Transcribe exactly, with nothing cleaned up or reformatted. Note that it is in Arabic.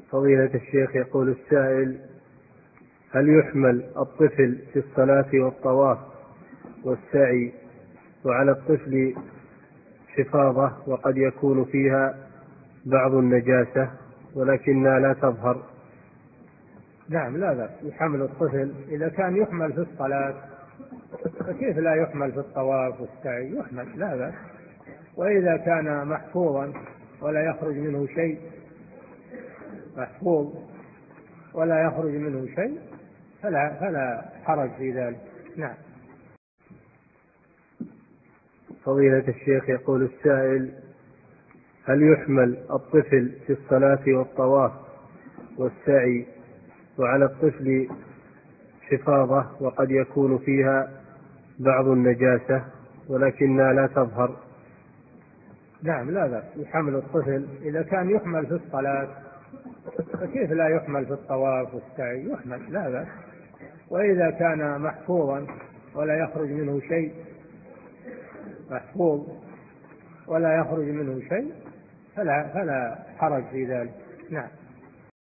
فضيلة الشيخ، يقول السائل: هل يحمل الطفل في الصلاة والطواف والسعي وعلى الطفل حفاظة وقد يكون فيها بعض النجاسة ولكنها لا تظهر؟ نعم، لا بأس يحمل الطفل إذا كان يحمل في الصلاة، فكيف لا يحمل في الطواف والسعي؟ يحمل لا بأس. وإذا كان محفوظا ولا يخرج منه شيء، محفوظ ولا يخرج منه شيء، فلا, فلا حرج في ذلك. نعم. فضيلة الشيخ، يقول السائل: هل يحمل الطفل في الصلاة والطواف والسعي وعلى الطفل حفاظة وقد يكون فيها بعض النجاسة ولكنها لا تظهر؟ نعم، لا بأس يحمل الطفل إذا كان يحمل في الصلاة، فكيف لا يحمل في الطواف والسعي؟ يحمل لا بأس. وإذا كان محفوظا ولا يخرج منه شيء، محفوظ ولا يخرج منه شيء، فلا, فلا حرج في ذلك. نعم.